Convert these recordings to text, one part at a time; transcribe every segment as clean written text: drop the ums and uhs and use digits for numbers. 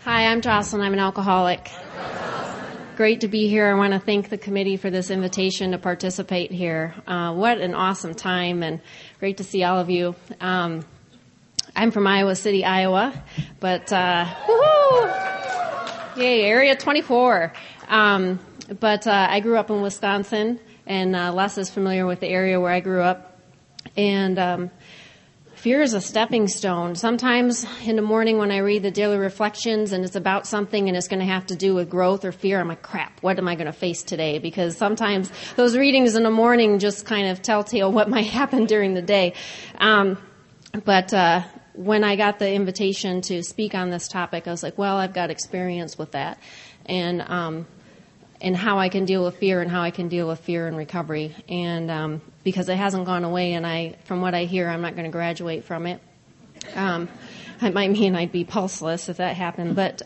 Hi, I'm Jocelyn. I'm an alcoholic. Great to be here. I want to thank the committee for this invitation to participate here. What an awesome time, and great to see all of you. I'm from Iowa City, Iowa, but woohoo! Yay, Area 24. But I grew up in Wisconsin, and Les is familiar with the area where I grew up. And fear is a stepping stone. Sometimes in the morning when I read the daily reflections and it's about something and it's going to have to do with growth or fear, I'm like, crap, what am I going to face today? Because sometimes those readings in the morning just kind of telltale what might happen during the day. But when I got the invitation to speak on this topic, I was like, well, I've got experience with that. And how I can deal with fear and how I can deal with fear in recovery. And because it hasn't gone away, and from what I hear, I'm not going to graduate from it. That might mean I'd be pulseless if that happened. But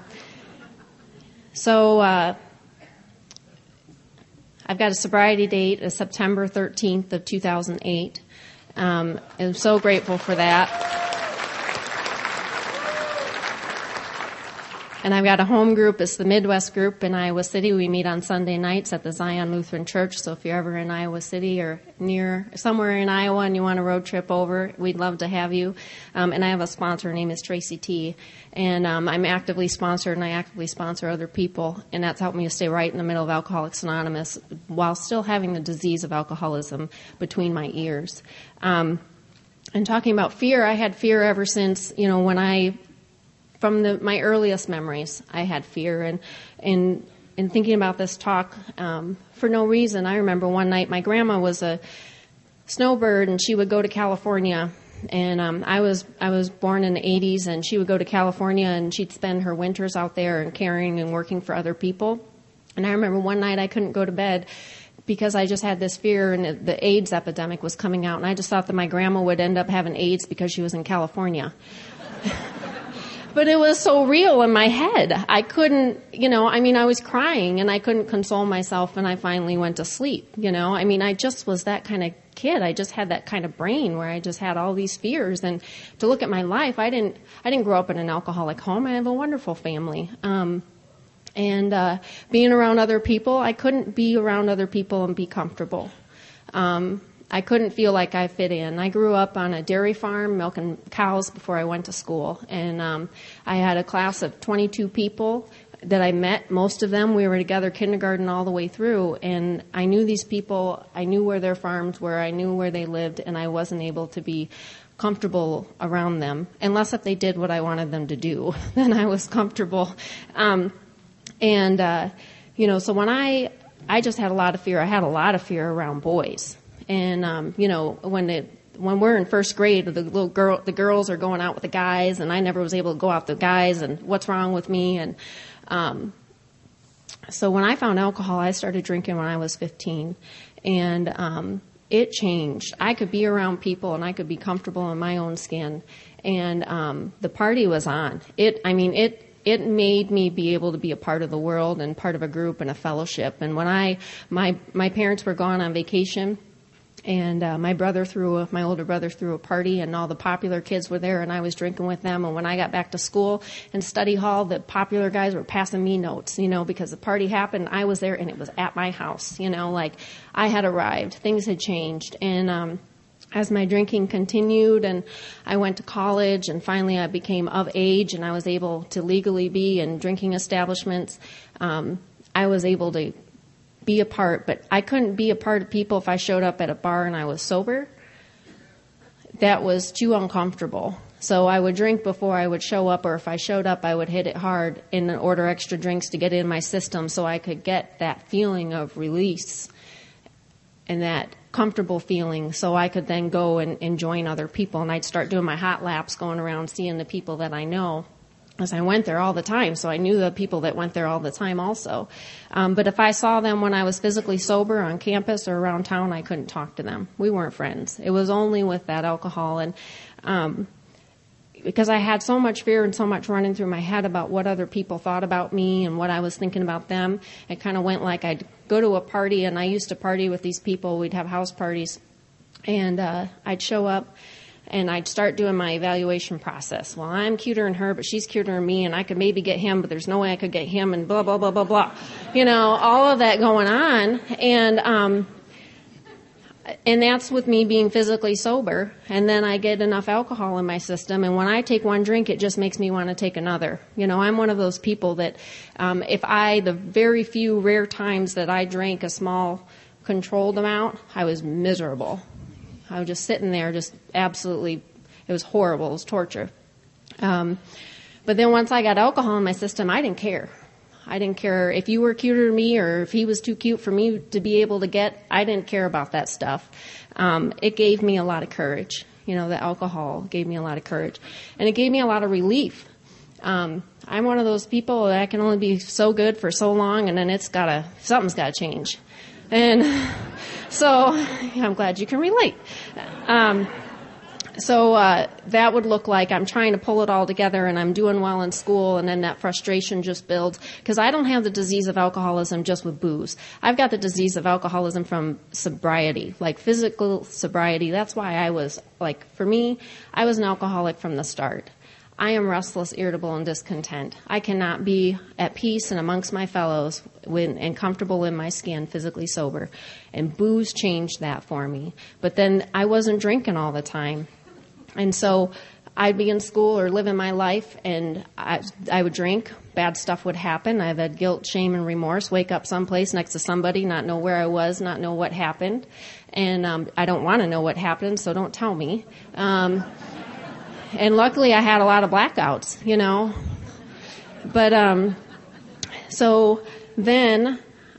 so I've got a sobriety date of September 13th of 2008. I'm so grateful for that. And I've got a home group. It's the Midwest group in Iowa City. We meet on Sunday nights at the Zion Lutheran Church. So if you're ever in Iowa City or near somewhere in Iowa and you want a road trip over, we'd love to have you. And I have a sponsor. Her name is Tracy T. And I'm actively sponsored, and I actively sponsor other people. And that's helped me to stay right in the middle of Alcoholics Anonymous while still having the disease of alcoholism between my ears. And talking about fear, I had fear ever since, from my earliest memories, I had fear. And in thinking about this talk, for no reason, I remember one night my grandma was a snowbird, and she would go to California. And I was born in the 80s, and she would go to California, and she'd spend her winters out there and caring and working for other people. And I remember one night I couldn't go to bed because I just had this fear, and the AIDS epidemic was coming out. And I just thought that my grandma would end up having AIDS because she was in California. But it was so real in my head. I couldn't, I was crying and I couldn't console myself, and I finally went to sleep, I just was that kind of kid. I just had that kind of brain where I just had all these fears. And to look at my life, I didn't grow up in an alcoholic home. I have a wonderful family. And being around other people, I couldn't be around other people and be comfortable. I couldn't feel like I fit in. I grew up on a dairy farm milking cows before I went to school. And I had a class of 22 people that I met. Most of them, we were together kindergarten all the way through. And I knew these people. I knew where their farms were. I knew where they lived. And I wasn't able to be comfortable around them unless if they did what I wanted them to do. Then I was comfortable. So when I just had a lot of fear. I had a lot of fear around boys. And, when we're in first grade, the girls are going out with the guys, and I never was able to go out with the guys, and what's wrong with me? And, so when I found alcohol, I started drinking when I was 15, and, it changed. I could be around people and I could be comfortable in my own skin. And, the party was on. It made me be able to be a part of the world and part of a group and a fellowship. And when my parents were gone on vacation, and my older brother threw a party, and all the popular kids were there, and I was drinking with them. And when I got back to school and study hall, the popular guys were passing me notes, because the party happened. I was there, and it was at my house, like I had arrived. Things had changed. And as my drinking continued, and I went to college, and finally I became of age, and I was able to legally be in drinking establishments, I was able to be a part, but I couldn't be a part of people if I showed up at a bar and I was sober. That was too uncomfortable. So I would drink before I would show up, or if I showed up, I would hit it hard and order extra drinks to get it in my system so I could get that feeling of release and that comfortable feeling, so I could then go and join other people. And I'd start doing my hot laps, going around seeing the people that I know. As I went there all the time, so I knew the people that went there all the time also. But if I saw them when I was physically sober on campus or around town, I couldn't talk to them. We weren't friends. It was only with that alcohol. And because I had so much fear and so much running through my head about what other people thought about me and what I was thinking about them, it kind of went like I'd go to a party, and I used to party with these people. We'd have house parties, and I'd show up And I'd start doing my evaluation process. Well, I'm cuter than her, but she's cuter than me, and I could maybe get him, but there's no way I could get him, and blah, blah, blah, blah, blah. All of that going on. And that's with me being physically sober. And then I get enough alcohol in my system, and when I take one drink, it just makes me want to take another. I'm one of those people that the very few rare times that I drank a small controlled amount, I was miserable. I was just sitting there, just absolutely, it was horrible. It was torture. But then once I got alcohol in my system, I didn't care. I didn't care if you were cuter than me or if he was too cute for me to be able to get. I didn't care about that stuff. It gave me a lot of courage. The alcohol gave me a lot of courage. And it gave me a lot of relief. I'm one of those people that I can only be so good for so long, and then something's got to change. And so I'm glad you can relate. So that would look like I'm trying to pull it all together and I'm doing well in school, and then that frustration just builds. Because I don't have the disease of alcoholism just with booze. I've got the disease of alcoholism from sobriety, like physical sobriety. That's why for me, I was an alcoholic from the start. I am restless, irritable, and discontent. I cannot be at peace and amongst my fellows and comfortable in my skin, physically sober. And booze changed that for me. But then I wasn't drinking all the time. And so I'd be in school or living my life, and I would drink. Bad stuff would happen. I've had guilt, shame, and remorse. Wake up someplace next to somebody, not know where I was, not know what happened. And I don't want to know what happened, so don't tell me. And luckily I had a lot of blackouts, But, so then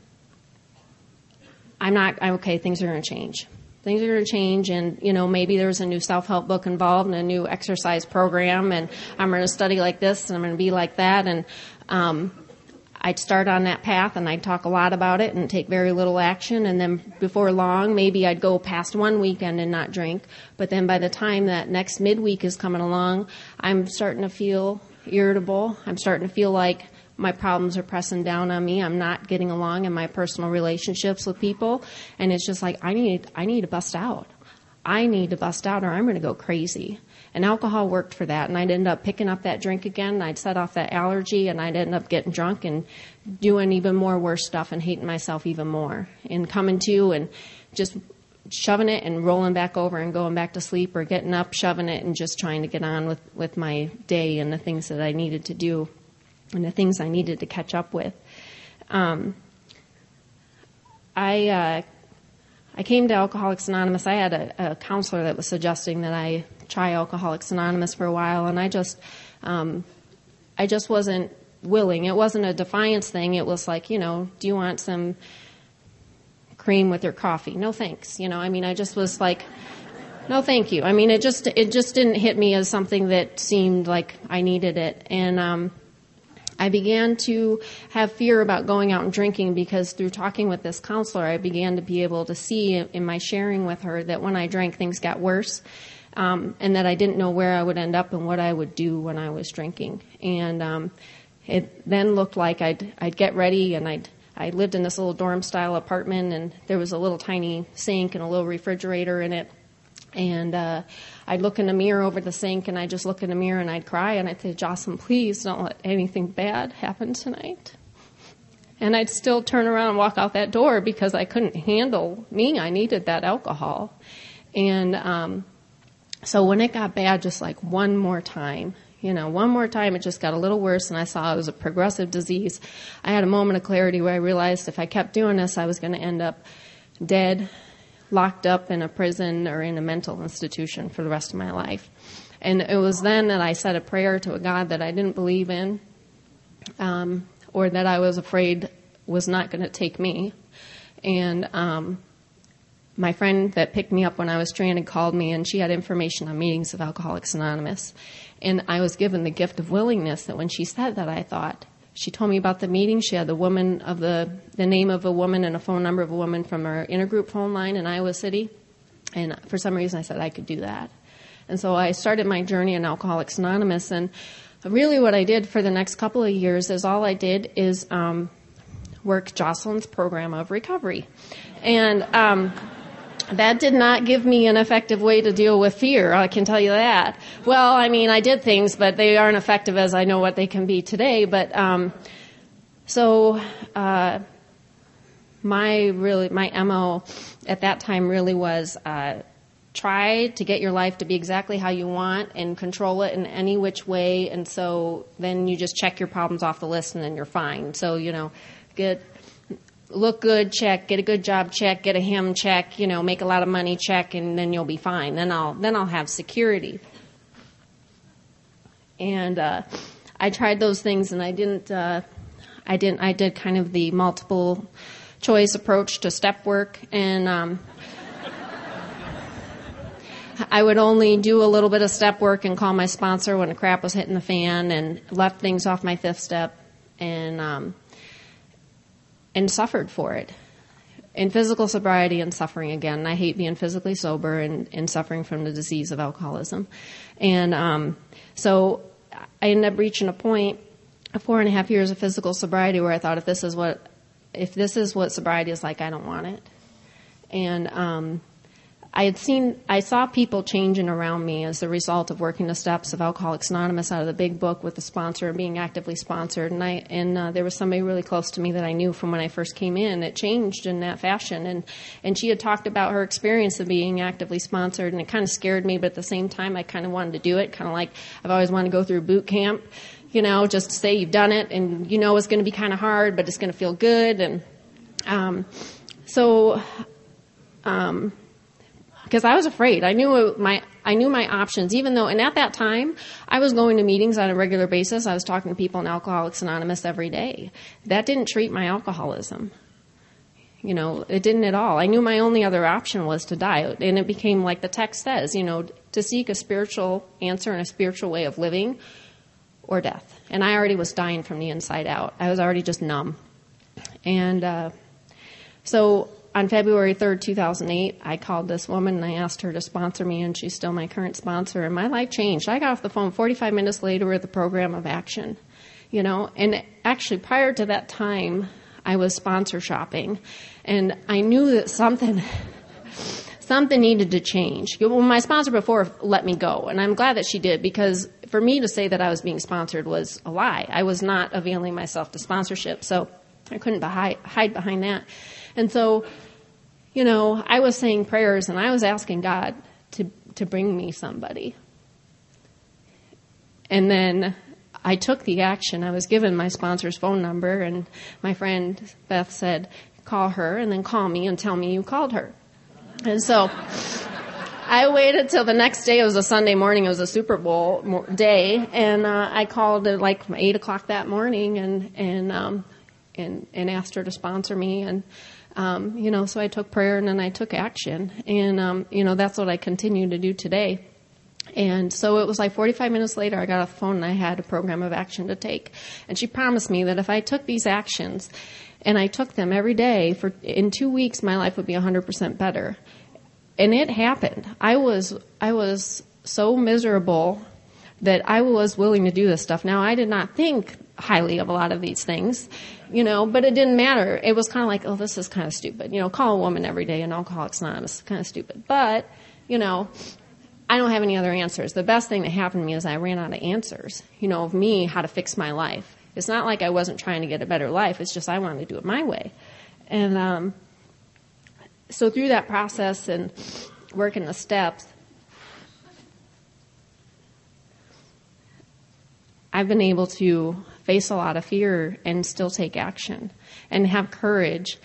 things are going to change. Things are going to change, and, maybe there's a new self-help book involved and a new exercise program, and I'm going to study like this and I'm going to be like that. And, I'd start on that path and I'd talk a lot about it and take very little action. And then before long, maybe I'd go past one weekend and not drink. But then by the time that next midweek is coming along, I'm starting to feel irritable. I'm starting to feel like my problems are pressing down on me. I'm not getting along in my personal relationships with people. And it's just like, I need to bust out. I need to bust out or I'm going to go crazy. And alcohol worked for that. And I'd end up picking up that drink again. And I'd set off that allergy, and I'd end up getting drunk and doing even more worse stuff and hating myself even more. And coming to and just shoving it and rolling back over and going back to sleep, or getting up, shoving it, and just trying to get on with my day and the things that I needed to do and the things I needed to catch up with. I came to Alcoholics Anonymous. I had a counselor that was suggesting that I try Alcoholics Anonymous for a while, and I just wasn't willing. It wasn't a defiance thing. It was like, do you want some cream with your coffee? No, thanks. I just was like, no, thank you. It just didn't hit me as something that seemed like I needed it. And I began to have fear about going out and drinking, because through talking with this counselor, I began to be able to see in my sharing with her that when I drank, things got worse. And that I didn't know where I would end up and what I would do when I was drinking. And it then looked like I'd get ready, and I lived in this little dorm-style apartment, and there was a little tiny sink and a little refrigerator in it. And I'd look in the mirror over the sink, and I'd just look in the mirror, and I'd cry, and I'd say, Jocelyn, please don't let anything bad happen tonight. And I'd still turn around and walk out that door because I couldn't handle me. I needed that alcohol. And so when it got bad, just like one more time, it just got a little worse, and I saw it was a progressive disease. I had a moment of clarity where I realized if I kept doing this, I was going to end up dead, locked up in a prison or in a mental institution for the rest of my life. And it was then that I said a prayer to a God that I didn't believe in, or that I was afraid was not going to take me. And my friend that picked me up when I was stranded called me, and she had information on meetings of Alcoholics Anonymous. And I was given the gift of willingness that when she said that, I thought, she told me about the meeting. She had the name of a woman and a phone number of a woman from our intergroup phone line in Iowa City. And for some reason I said I could do that. And so I started my journey in Alcoholics Anonymous. And really what I did for the next couple of years is all I did is work Jocelyn's program of recovery. And That did not give me an effective way to deal with fear, I can tell you that. Well, I mean, I did things, but they aren't effective as I know what they can be today. But my MO at that time really was try to get your life to be exactly how you want and control it in any which way. And so then you just check your problems off the list and then you're fine. So, look good, check, get a good job, check, get a hymn, check, make a lot of money, check, and then you'll be fine. Then I'll have security. And I tried those things, and I did kind of the multiple choice approach to step work, and I would only do a little bit of step work and call my sponsor when the crap was hitting the fan, and left things off my fifth step, and suffered for it. In physical sobriety and suffering again. I hate being physically sober and suffering from the disease of alcoholism. And so I ended up reaching a point, 4.5 years of physical sobriety, where I thought, if this is what sobriety is like, I don't want it. And I saw people changing around me as a result of working the steps of Alcoholics Anonymous out of the big book with the sponsor and being actively sponsored. And there was somebody really close to me that I knew from when I first came in. It changed in that fashion. And she had talked about her experience of being actively sponsored, and it kind of scared me, but at the same time, I kind of wanted to do it, kind of like I've always wanted to go through boot camp, just to say you've done it, and it's going to be kind of hard, but it's going to feel good. And because I was afraid. I knew my options, even though, and at that time, I was going to meetings on a regular basis. I was talking to people in Alcoholics Anonymous every day. That didn't treat my alcoholism. It didn't at all. I knew my only other option was to die. And it became like the text says, to seek a spiritual answer and a spiritual way of living or death. And I already was dying from the inside out. I was already just numb. And so on February 3rd, 2008, I called this woman and I asked her to sponsor me, and she's still my current sponsor, and my life changed. I got off the phone 45 minutes later with a program of action, and actually prior to that time, I was sponsor shopping, and I knew that something needed to change. Well, my sponsor before let me go, and I'm glad that she did, because for me to say that I was being sponsored was a lie. I was not availing myself to sponsorship, so I couldn't hide behind that. And so, I was saying prayers and I was asking God to bring me somebody. And then I took the action. I was given my sponsor's phone number, and my friend Beth said, call her and then call me and tell me you called her. And so I waited till the next day. It was a Sunday morning. It was a Super Bowl day. And I called at like 8 o'clock that morning and asked her to sponsor me. And so I took prayer and then I took action. And, that's what I continue to do today. And so it was like 45 minutes later, I got off the phone and I had a program of action to take. And she promised me that if I took these actions and I took them every day in 2 weeks, my life would be 100% better. And it happened. I was so miserable that I was willing to do this stuff. Now, I did not think highly of a lot of these things, but it didn't matter. It was kind of like, oh, this is kind of stupid. Call a woman every day in Alcoholics Anonymous is kind of stupid. But, I don't have any other answers. The best thing that happened to me is I ran out of answers, of me, how to fix my life. It's not like I wasn't trying to get a better life. It's just I wanted to do it my way. And so through that process and working the steps, I've been able to face a lot of fear and still take action and have courage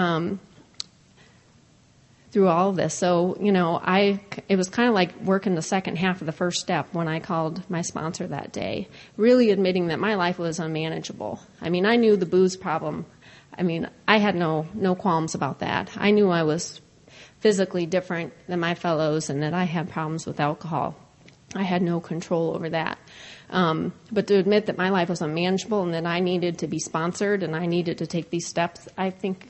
through all of this. So, it was kind of like working the second half of the first step when I called my sponsor that day, really admitting that my life was unmanageable. I knew the booze problem. I had no qualms about that. I knew I was physically different than my fellows and that I had problems with alcohol. I had no control over that. But to admit that my life was unmanageable and that I needed to be sponsored and I needed to take these steps, I think,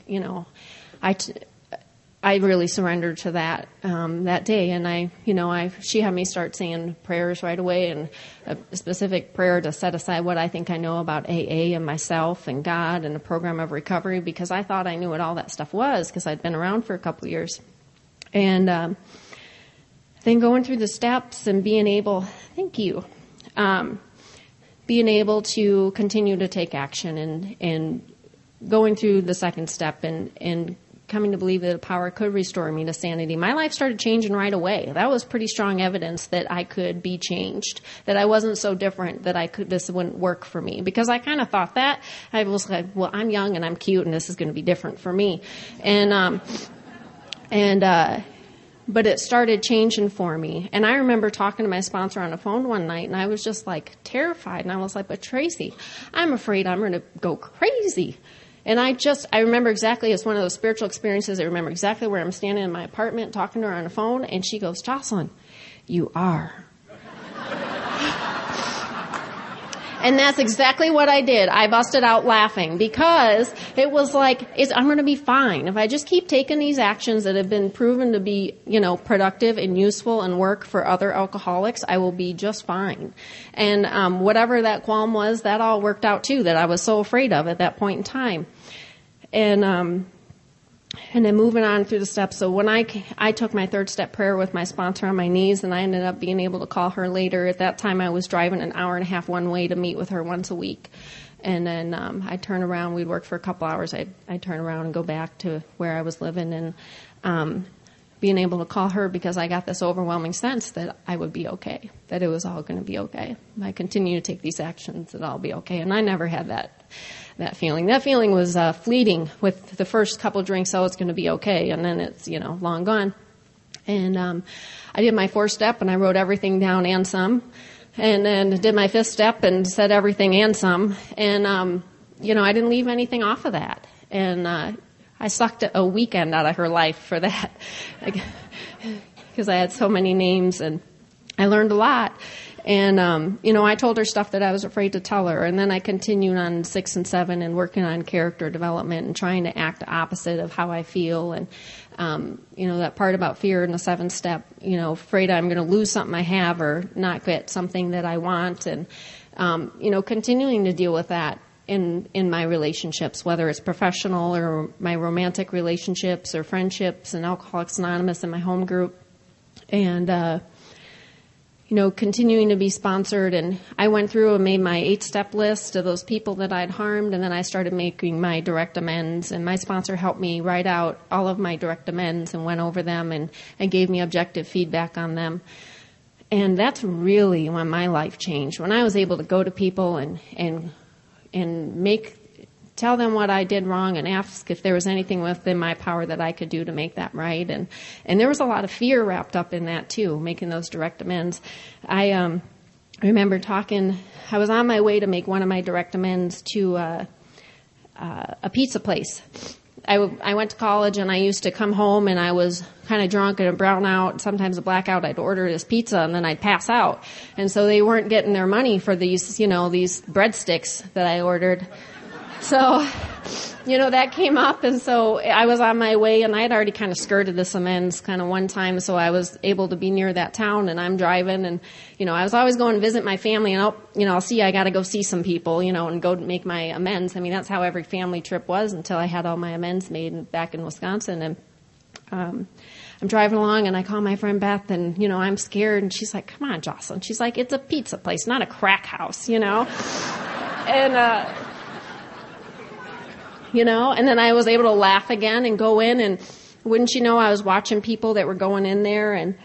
I really surrendered to that that day. And she had me start saying prayers right away, and a specific prayer to set aside what I think I know about AA and myself and God and a program of recovery, because I thought I knew what all that stuff was because I'd been around for a couple of years. And then going through the steps and being able, being able to continue to take action and going through the second step and coming to believe that the power could restore me to sanity. My life started changing right away. That was pretty strong evidence that I could be changed, that I wasn't so different, that this wouldn't work for me. Because I kind of thought that. I was like, well, I'm young and I'm cute and this is going to be different for me. But it started changing for me. And I remember talking to my sponsor on the phone one night, and I was just like terrified. And I was like, but Tracy, I'm afraid I'm going to go crazy. And I remember exactly, it's one of those spiritual experiences. I remember exactly where I'm standing in my apartment talking to her on the phone, and she goes, Jocelyn, you are. And that's exactly what I did. I busted out laughing because it was like, I'm going to be fine. If I just keep taking these actions that have been proven to be, productive and useful and work for other alcoholics, I will be just fine. And whatever that qualm was, that all worked out too, that I was so afraid of at that point in time. And then moving on through the steps. So when I took my third step prayer with my sponsor on my knees, and I ended up being able to call her later. At that time, I was driving an hour and a half one way to meet with her once a week. And then I'd turn around. We'd work for a couple hours. I'd turn around and go back to where I was living, and being able to call her because I got this overwhelming sense that I would be okay, that it was all going to be okay. If I continue to take these actions, that I'll be okay. And I never had that feeling. That feeling was fleeting with the first couple drinks. Oh, it's going to be okay. And then it's, long gone. And I did my fourth step and I wrote everything down and some. And then did my fifth step and said everything and some. And, I didn't leave anything off of that. And I sucked a weekend out of her life for that. Because I had so many names and I learned a lot. And, I told her stuff that I was afraid to tell her. And then I continued on 6 and 7 and working on character development and trying to act opposite of how I feel. And, that part about fear in the 7th step, afraid I'm going to lose something I have or not get something that I want. And, continuing to deal with that in my relationships, whether it's professional or my romantic relationships or friendships and Alcoholics Anonymous in my home group. And, continuing to be sponsored. And I went through and made my 8-step list of those people that I'd harmed. And then I started making my direct amends. And my sponsor helped me write out all of my direct amends and went over them and gave me objective feedback on them. And that's really when my life changed. When I was able to go to people and tell them what I did wrong and ask if there was anything within my power that I could do to make that right. And there was a lot of fear wrapped up in that too, making those direct amends. I remember I was on my way to make one of my direct amends to a pizza place. I went to college and I used to come home and I was kind of drunk and a brown out, sometimes a blackout. I'd order this pizza and then I'd pass out. And so they weren't getting their money for these breadsticks that I ordered. So, that came up, and so I was on my way, and I had already kind of skirted this amends kind of one time, so I was able to be near that town, and I'm driving, and, I was always going to visit my family, and I got to go see some people, and go make my amends. I mean, that's how every family trip was until I had all my amends made back in Wisconsin, and I'm driving along, and I call my friend Beth, and, I'm scared, and she's like, come on, Jocelyn. She's like, it's a pizza place, not a crack house, and, and then I was able to laugh again and go in, and wouldn't you know, I was watching people that were going in there and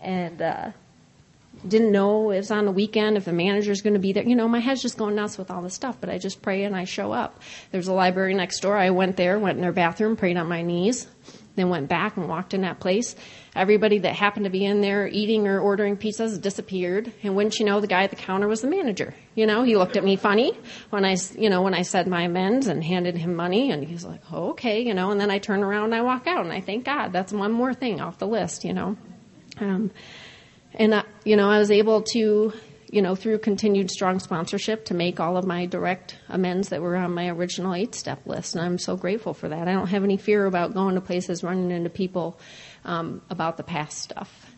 didn't know it was on the weekend, if the manager's going to be there. My head's just going nuts with all this stuff, but I just pray and I show up. There's a library next door. I went in their bathroom, prayed on my knees, then went back and walked in that place. Everybody that happened to be in there eating or ordering pizzas disappeared. And wouldn't you know, the guy at the counter was the manager. He looked at me funny when I said my amends and handed him money. And he's like, oh, okay, and then I turn around and I walk out and I thank God that's one more thing off the list, I was able to, through continued strong sponsorship to make all of my direct amends that were on my original 8-step list. And I'm so grateful for that. I don't have any fear about going to places, running into people, about the past stuff,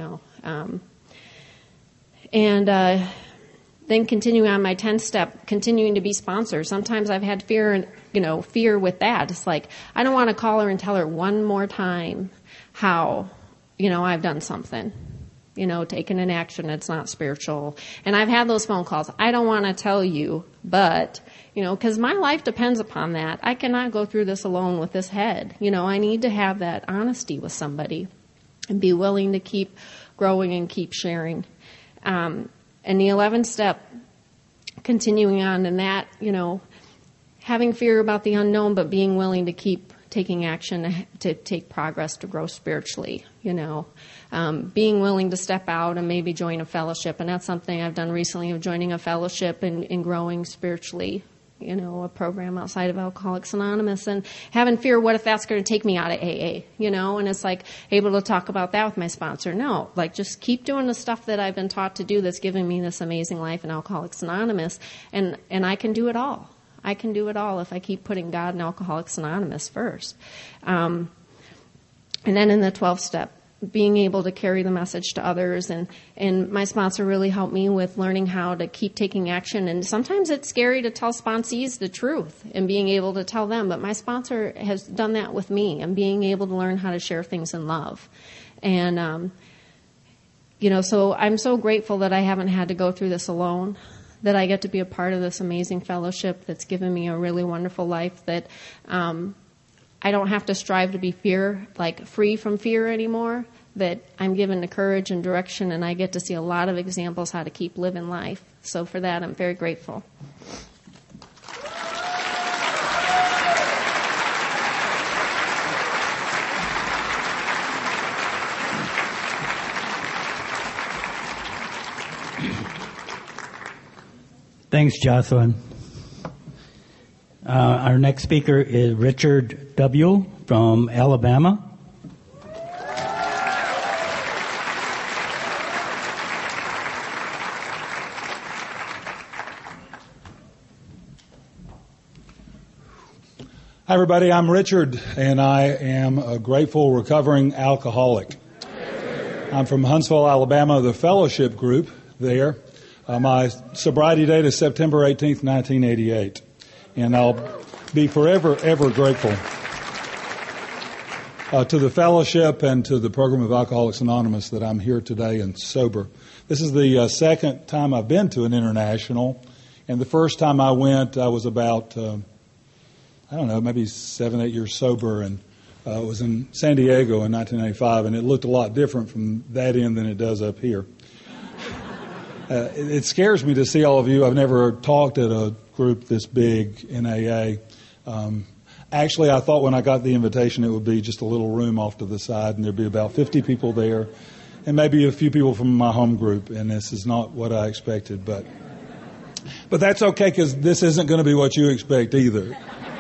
then continuing on my 10th step, continuing to be sponsored. Sometimes I've had fear with that. It's like, I don't want to call her and tell her one more time how I've done something. Taken an action, it's not spiritual. And I've had those phone calls. I don't want to tell you, but, because my life depends upon that. I cannot go through this alone with this head. I need to have that honesty with somebody and be willing to keep growing and keep sharing. And the 11th step, continuing on in that, having fear about the unknown, but being willing to keep taking action to take progress to grow spiritually, being willing to step out and maybe join a fellowship. And that's something I've done recently, of joining a fellowship and growing spiritually, a program outside of Alcoholics Anonymous, and having fear, what if that's going to take me out of AA, and it's like able to talk about that with my sponsor. No, just keep doing the stuff that I've been taught to do that's given me this amazing life in Alcoholics Anonymous, and I can do it all. I can do it all if I keep putting God and Alcoholics Anonymous first. And then in the 12th step, being able to carry the message to others. And my sponsor really helped me with learning how to keep taking action. And sometimes it's scary to tell sponsees the truth and being able to tell them. But my sponsor has done that with me, and being able to learn how to share things in love. And, so I'm so grateful that I haven't had to go through this alone, that I get to be a part of this amazing fellowship that's given me a really wonderful life, that I don't have to strive to be free from fear anymore, that I'm given the courage and direction, and I get to see a lot of examples how to keep living life. So for that, I'm very grateful. Thanks, Jocelyn. Our next speaker is Richard W. from Alabama. Hi, everybody. I'm Richard, and I am a grateful recovering alcoholic. I'm from Huntsville, Alabama, the fellowship group there. My sobriety date is September 18th, 1988, and I'll be forever, ever grateful to the fellowship and to the program of Alcoholics Anonymous that I'm here today and sober. This is the second time I've been to an international, and the first time I went, I was about, maybe 7-8 years sober, and it was in San Diego in 1985, and it looked a lot different from that end than it does up here. It scares me to see all of you. I've never talked at a group this big in AA. Actually, I thought when I got the invitation it would be just a little room off to the side, and there'd be about 50 people there, and maybe a few people from my home group, and this is not what I expected. But that's okay, because this isn't going to be what you expect either.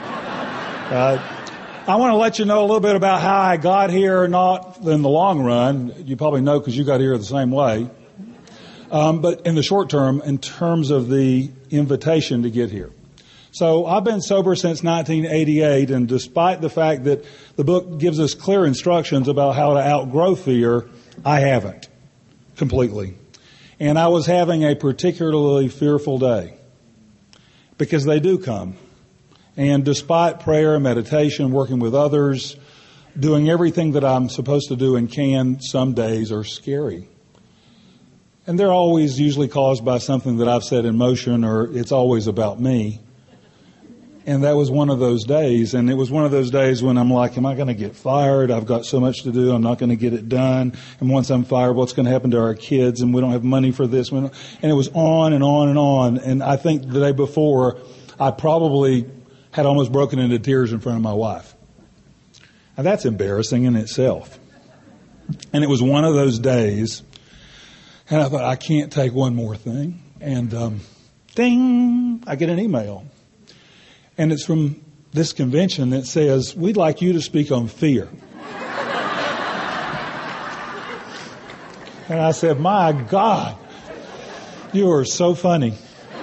I want to let you know a little bit about how I got here, not in the long run. You probably know because you got here the same way. But in the short term, in terms of the invitation to get here. So I've been sober since 1988, and despite the fact that the book gives us clear instructions about how to outgrow fear, I haven't completely. And I was having a particularly fearful day, because they do come. And despite prayer, meditation, working with others, doing everything that I'm supposed to do and can, some days are scary. And they're always usually caused by something that I've set in motion, or it's always about me. And that was one of those days. And it was one of those days when I'm like, am I going to get fired? I've got so much to do. I'm not going to get it done. And once I'm fired, what's going to happen to our kids? And we don't have money for this. And it was on and on and on. And I think the day before, I probably had almost broken into tears in front of my wife. Now, that's embarrassing in itself. And it was one of those days. And I thought, I can't take one more thing. And ding, I get an email. And it's from this convention that says, we'd like you to speak on fear. And I said, my God, you are so funny.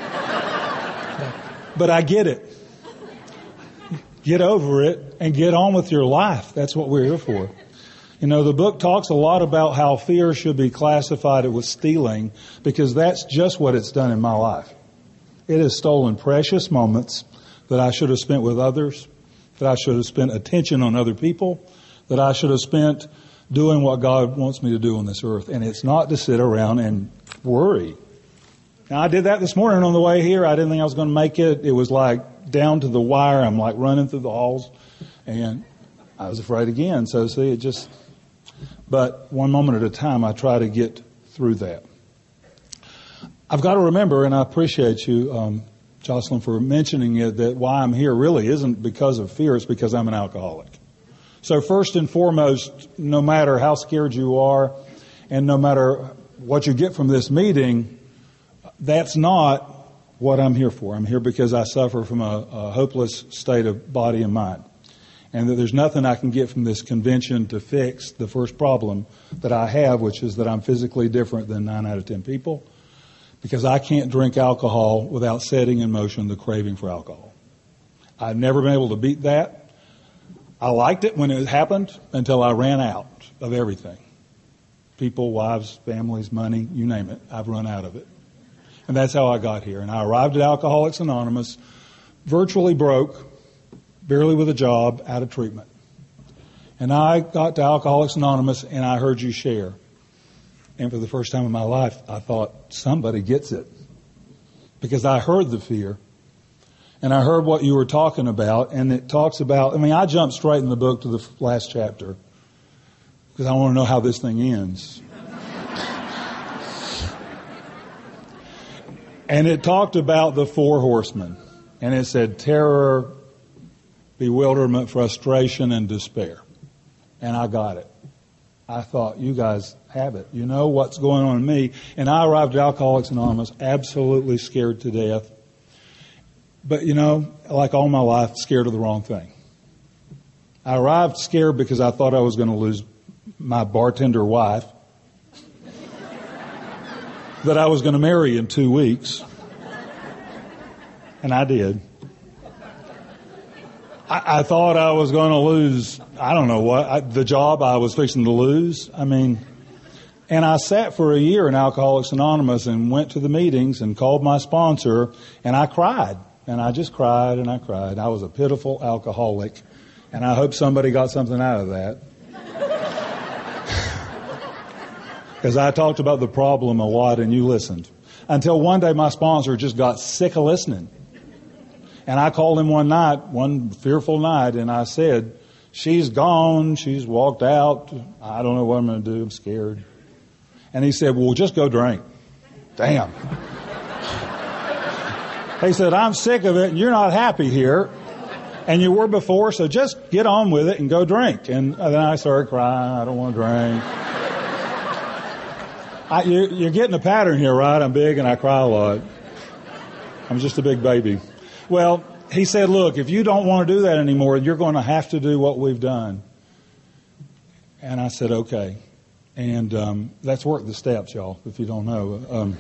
But I get it. Get over it and get on with your life. That's what we're here for. You know, the book talks a lot about how fear should be classified with stealing, because that's just what it's done in my life. It has stolen precious moments that I should have spent with others, that I should have spent attention on other people, that I should have spent doing what God wants me to do on this earth. And it's not to sit around and worry. Now, I did that this morning on the way here. I didn't think I was going to make it. It was like down to the wire. I'm like running through the halls. And I was afraid again. So, see, but one moment at a time, I try to get through that. I've got to remember, and I appreciate you, Jocelyn, for mentioning it, that why I'm here really isn't because of fear. It's because I'm an alcoholic. So first and foremost, no matter how scared you are and no matter what you get from this meeting, that's not what I'm here for. I'm here because I suffer from a hopeless state of body and mind. And that there's nothing I can get from this convention to fix the first problem that I have, which is that I'm physically different than 9 out of 10 people. Because I can't drink alcohol without setting in motion the craving for alcohol. I've never been able to beat that. I liked it when it happened until I ran out of everything. People, wives, families, money, you name it. I've run out of it. And that's how I got here. And I arrived at Alcoholics Anonymous, virtually broke, barely with a job, out of treatment. And I got to Alcoholics Anonymous and I heard you share. And for the first time in my life, I thought, somebody gets it. Because I heard the fear. And I heard what you were talking about. And it talks about, I jumped straight in the book to the last chapter. Because I want to know how this thing ends. And it talked about the 4 horsemen. And it said terror, bewilderment, frustration, and despair. And I got it. I thought, you guys have it. You know what's going on in me. And I arrived at Alcoholics Anonymous absolutely scared to death. But, like all my life, scared of the wrong thing. I arrived scared because I thought I was going to lose my bartender wife that I was going to marry in 2 weeks. And I did. I thought I was going to lose, I don't know what, the job I was fixing to lose. And I sat for a year in Alcoholics Anonymous and went to the meetings and called my sponsor, and I cried. And I just cried and I cried. I was a pitiful alcoholic, and I hope somebody got something out of that. Because I talked about the problem a lot and you listened. Until one day my sponsor just got sick of listening. And I called him one fearful night, and I said, she's gone, she's walked out, I don't know what I'm going to do, I'm scared. And he said, well, just go drink. Damn. He said, I'm sick of it, and you're not happy here, and you were before, so just get on with it and go drink. And then I started crying, I don't want to drink. You're getting a pattern here, right? I'm big and I cry a lot. I'm just a big baby. Well, he said, look, if you don't want to do that anymore, you're going to have to do what we've done. And I said, okay. And that's work the steps, y'all, if you don't know.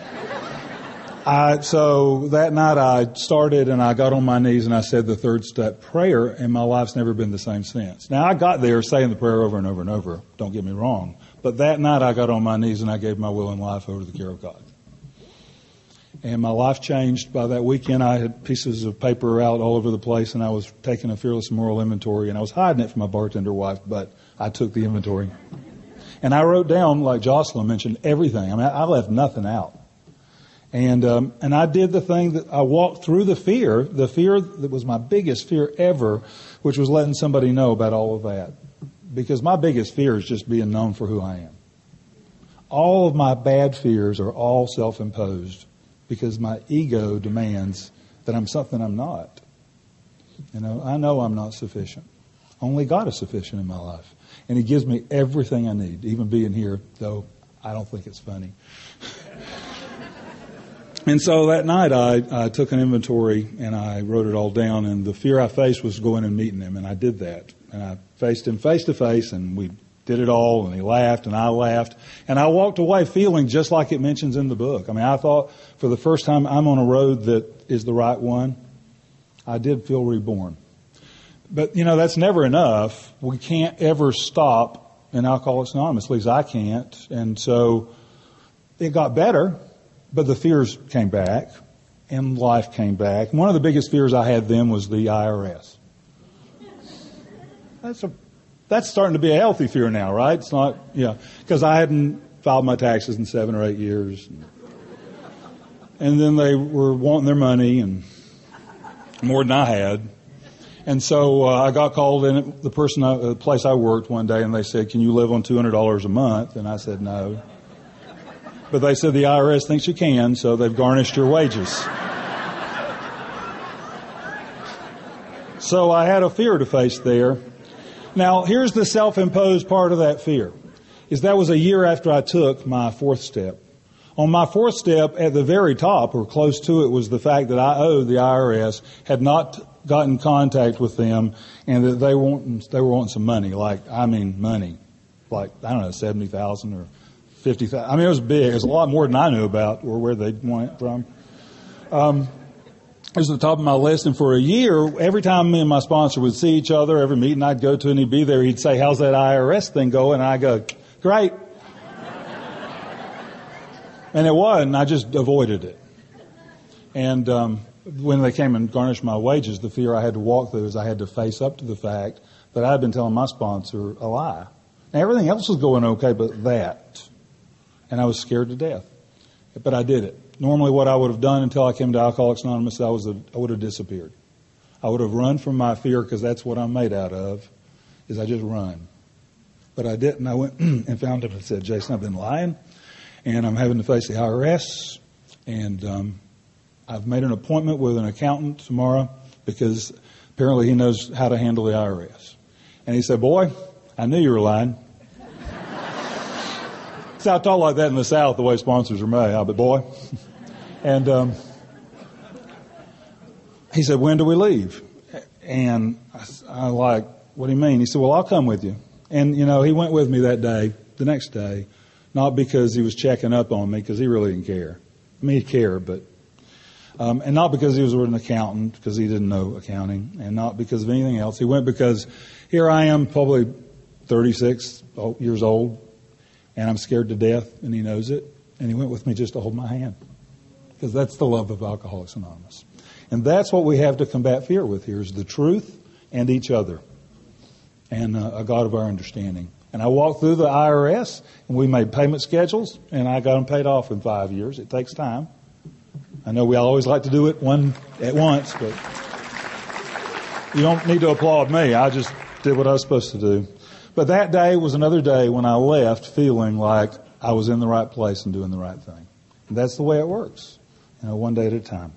So that night I started and I got on my knees and I said the 3rd step prayer, and my life's never been the same since. Now, I got there saying the prayer over and over and over, don't get me wrong. But that night I got on my knees and I gave my will and life over to the care of God. And my life changed. By that weekend, I had pieces of paper out all over the place, and I was taking a fearless moral inventory, and I was hiding it from my bartender wife, but I took the inventory. And I wrote down, like Jocelyn mentioned, everything. I left nothing out. And I did the thing that I walked through the fear that was my biggest fear ever, which was letting somebody know about all of that. Because my biggest fear is just being known for who I am. All of my bad fears are all self-imposed because my ego demands that I'm something I'm not. I know I'm not sufficient. Only God is sufficient in my life. And He gives me everything I need, even being here, though I don't think it's funny. And so that night I took an inventory and I wrote it all down, and the fear I faced was going and meeting Him, and I did that. And I faced Him face to face, and we did it all, and He laughed and I laughed. And I walked away feeling just like it mentions in the book. I thought for the first time I'm on a road that is the right one. I did feel reborn. But, that's never enough. We can't ever stop in Alcoholics Anonymous. At least I can't. And so it got better, but the fears came back and life came back. One of the biggest fears I had then was the IRS. That's starting to be a healthy fear now, right? It's not, because I hadn't filed my taxes in 7 or 8 years. And then they were wanting their money and more than I had. And so I got called in at the place I worked one day, and they said, "Can you live on $200 a month?" And I said, "No." But they said the IRS thinks you can, so they've garnished your wages. So I had a fear to face there. Now, here's the self-imposed part of that fear, is that was a year after I took my 4th step. On my 4th step, at the very top, or close to it, was the fact that I owed the IRS, had not got in contact with them, and that they were wanting some money, money, like, I don't know, 70,000 or 50,000. I mean, it was big. It was a lot more than I knew about or where they went from. It was at the top of my list, and for a year, every time me and my sponsor would see each other, every meeting I'd go to and he'd be there, he'd say, "How's that IRS thing going?" And I go, "Great." And it wasn't. I just avoided it. And when they came and garnished my wages, the fear I had to walk through is I had to face up to the fact that I had been telling my sponsor a lie. Now, everything else was going okay, but that. And I was scared to death. But I did it. Normally what I would have done until I came to Alcoholics Anonymous, I would have disappeared. I would have run from my fear, because that's what I'm made out of, is I just run. But I didn't. I went and found him and said, "Jason, I've been lying, and I'm having to face the IRS, and I've made an appointment with an accountant tomorrow because apparently he knows how to handle the IRS." And he said, "Boy, I knew you were lying." So I talk like that in the South, the way sponsors are made. But boy. And he said, "When do we leave?" And I like, "What do you mean?" He said, "Well, I'll come with you." And, he went with me that day, the next day, not because he was checking up on me, because he really didn't care. I mean, he cared, but, and not because he was an accountant, because he didn't know accounting, and not because of anything else. He went because here I am, probably 36 years old, and I'm scared to death, and he knows it. And he went with me just to hold my hand, because that's the love of Alcoholics Anonymous. And that's what we have to combat fear with here, is the truth and each other, and a God of our understanding. And I walked through the IRS, and we made payment schedules, and I got them paid off in 5 years. It takes time. I know we always like to do it one at once, but you don't need to applaud me. I just did what I was supposed to do. But that day was another day when I left feeling like I was in the right place and doing the right thing. And that's the way it works, one day at a time.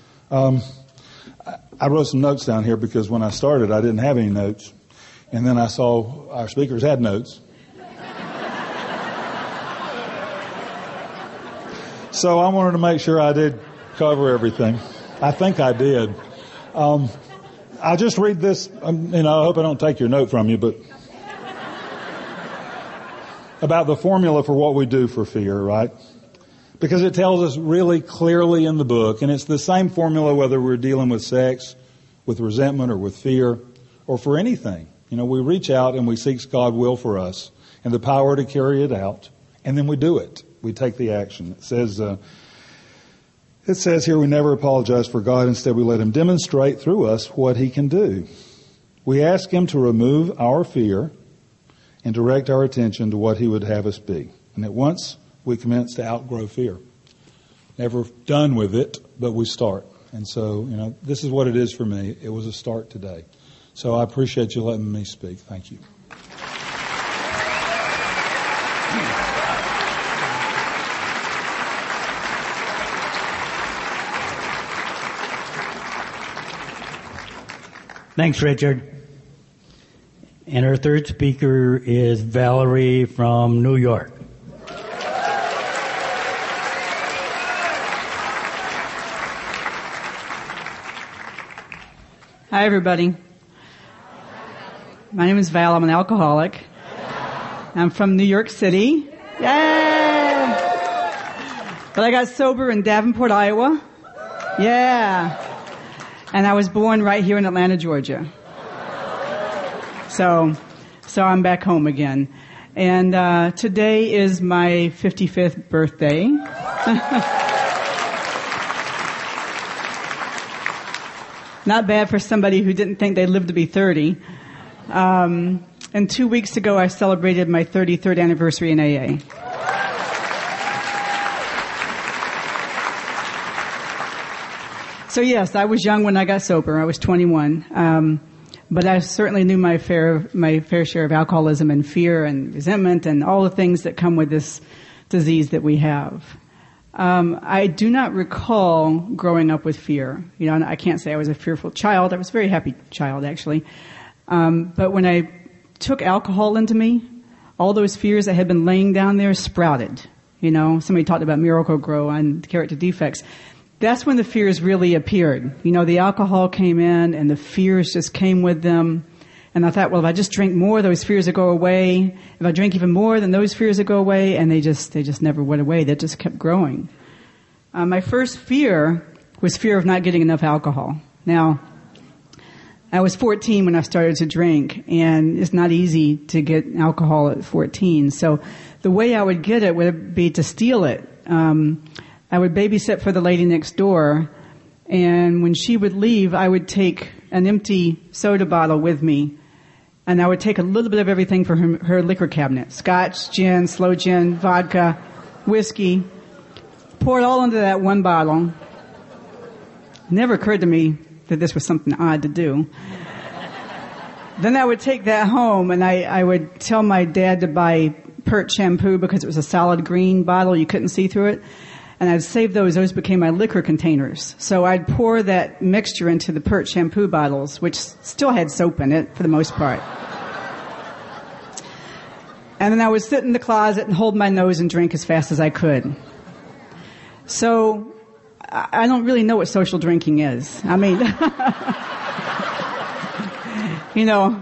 I wrote some notes down here because when I started, I didn't have any notes. And then I saw our speakers had notes. So I wanted to make sure I did cover everything. I think I did. I'll just read this. I hope I don't take your note from you, but about the formula for what we do for fear, right? Because it tells us really clearly in the book, and it's the same formula whether we're dealing with sex, with resentment, or with fear, or for anything. We reach out and we seek God's will for us and the power to carry it out, and then we do it. We take the action. It says here we never apologize for God. Instead, we let Him demonstrate through us what He can do. We ask Him to remove our fear and direct our attention to what He would have us be. And at once, we commence to outgrow fear. Never done with it, but we start. And so, this is what it is for me. It was a start today. So I appreciate you letting me speak. Thank you. Thanks, Richard. And our third speaker is Valerie from New York. Hi, everybody. My name is Val. I'm an alcoholic. I'm from New York City. Yeah! But I got sober in Davenport, Iowa. Yeah. And I was born right here in Atlanta, Georgia. So I'm back home again. And today is my 55th birthday. Not bad for somebody who didn't think they'd live to be 30. And 2 weeks ago, I celebrated my 33rd anniversary in AA. So yes, I was young when I got sober. I was 21. But I certainly knew my fair share of alcoholism and fear and resentment and all the things that come with this disease that we have. I do not recall growing up with fear. You know, and I can't say I was a fearful child. I was a very happy child, actually. But when I took alcohol into me, all those fears that had been laying down there sprouted. You know, somebody talked about Miracle-Gro on character defects. That's when the fears really appeared. You know, the alcohol came in and the fears just came with them. And I thought, well, if I just drink more, those fears will go away. If I drink even more, then those fears will go away. And they just never went away. They just kept growing. My first fear was fear of not getting enough alcohol. Now, I was 14 when I started to drink, and it's not easy to get alcohol at 14. So the way I would get it would be to steal it. I would babysit for the lady next door, and when she would leave, I would take an empty soda bottle with me, and I would take a little bit of everything from her liquor cabinet. Scotch, gin, sloe gin, vodka, whiskey. Pour it all into that one bottle. It never occurred to me that this was something odd to do. Then I would take that home, and I would tell my dad to buy Pert shampoo because it was a solid green bottle. You couldn't see through it. And I'd save those. Those became my liquor containers. So I'd pour that mixture into the Pert shampoo bottles, which still had soap in it for the most part. And then I would sit in the closet and hold my nose and drink as fast as I could. So I don't really know what social drinking is. I mean, you know,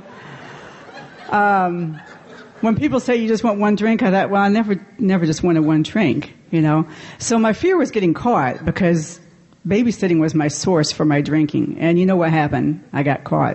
when people say you just want one drink, I thought, well, I never just wanted one drink, you know. So my fear was getting caught because babysitting was my source for my drinking. And you know what happened? I got caught.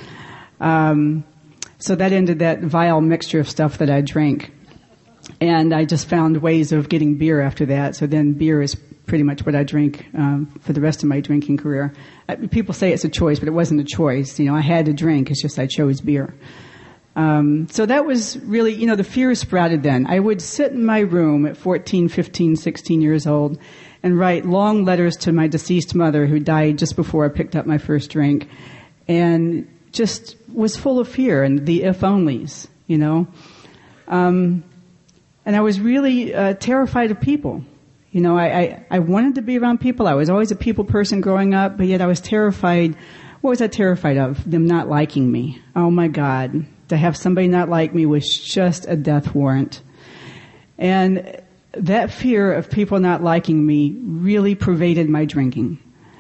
So that ended that vile mixture of stuff that I drank. And I just found ways of getting beer after that. So then beer is pretty much what I drink for the rest of my drinking career. People say it's a choice, but it wasn't a choice. You know, I had to drink. It's just I chose beer. So that was really, you know, the fear sprouted then. I would sit in my room at 14, 15, 16 years old and write long letters to my deceased mother who died just before I picked up my first drink, and just was full of fear and the if-onlys, you know. And I was really terrified of people. You know, I wanted to be around people. I was always a people person growing up, but yet I was terrified. What was I terrified of? Them not liking me. Oh, my God. To have somebody not like me was just a death warrant. And that fear of people not liking me really pervaded my drinking.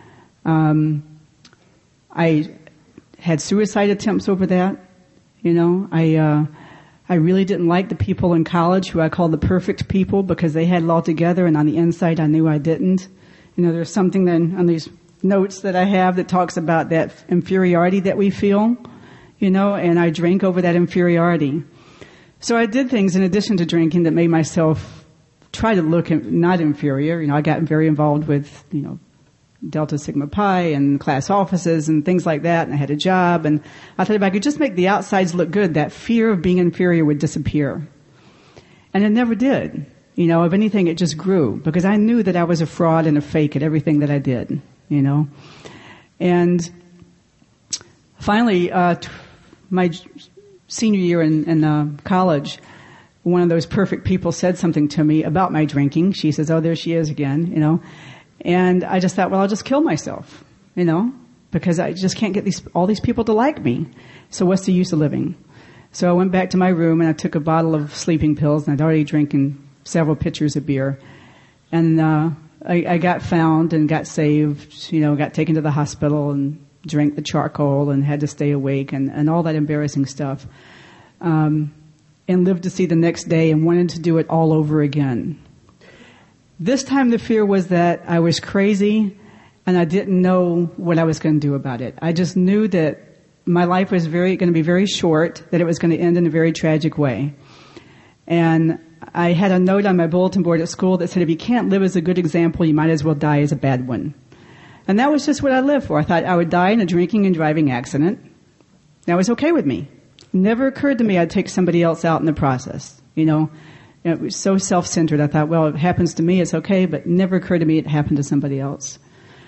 I had suicide attempts over that. You know, I really didn't like the people in college who I called the perfect people because they had it all together, and on the inside I knew I didn't. You know, there's something then on these notes that I have that talks about that inferiority that we feel. You know, and I drank over that inferiority. So I did things in addition to drinking that made myself try to look not inferior. You know, I got very involved with, you know, Delta Sigma Pi and class offices and things like that, and I had a job, and I thought if I could just make the outsides look good, that fear of being inferior would disappear. And it never did. You know, if anything, it just grew, because I knew that I was a fraud and a fake at everything that I did, you know. And finally, my senior year in college, one of those perfect people said something to me about my drinking. She says, oh, there she is again, you know. And I just thought, well, I'll just kill myself, you know, because I just can't get all these people to like me. So what's the use of living? So I went back to my room and I took a bottle of sleeping pills, and I'd already drinking several pitchers of beer. And I got found and got saved, you know, got taken to the hospital and drank the charcoal and had to stay awake and all that embarrassing stuff. And lived to see the next day and wanted to do it all over again. This time the fear was that I was crazy and I didn't know what I was going to do about it. I just knew that my life was going to be very short, that it was going to end in a very tragic way. And I had a note on my bulletin board at school that said, if you can't live as a good example, you might as well die as a bad one. And that was just what I lived for. I thought I would die in a drinking and driving accident. That was okay with me. Never occurred to me I'd take somebody else out in the process. It was so self-centered. I thought, well, it happens to me, it's okay, but never occurred to me it happened to somebody else.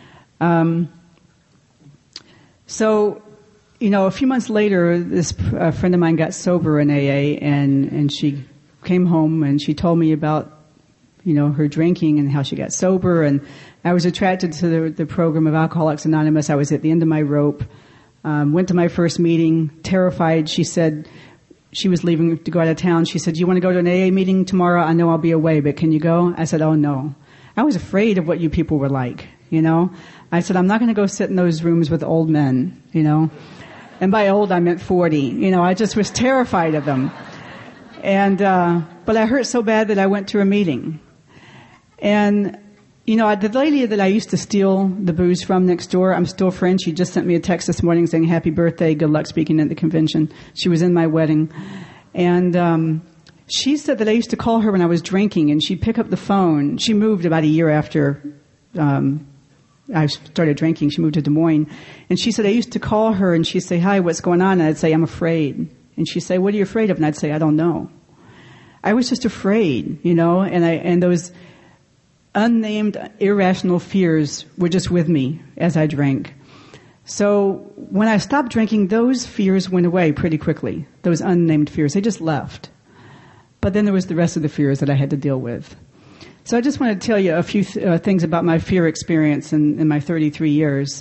So, a few months later, this friend of mine got sober in AA, and she came home and she told me about, her drinking and how she got sober. And I was attracted to the program of Alcoholics Anonymous. I was at the end of my rope. Went to my first meeting, terrified. She said she was leaving to go out of town. She said, "Do you want to go to an AA meeting tomorrow? I know I'll be away, but can you go?" I said, "Oh, no." I was afraid of what you people were like, I said, "I'm not going to go sit in those rooms with old men, And by old, I meant 40. I just was terrified of them. And, but I hurt so bad that I went to a meeting. And, the lady that I used to steal the booze from next door, I'm still friends. She just sent me a text this morning saying, "Happy birthday, good luck speaking at the convention." She was in my wedding. And, she said that I used to call her when I was drinking, and she'd pick up the phone. She moved about a year after, I started drinking. She moved to Des Moines. And she said, I used to call her and she'd say, "Hi, what's going on?" And I'd say, "I'm afraid." And she'd say, "What are you afraid of?" And I'd say, "I don't know." I was just afraid, and those unnamed irrational fears were just with me as I drank. So when I stopped drinking, those fears went away pretty quickly. Those unnamed fears, they just left. But then there was the rest of the fears that I had to deal with. So I just want to tell you a few things about my fear experience in my 33 years.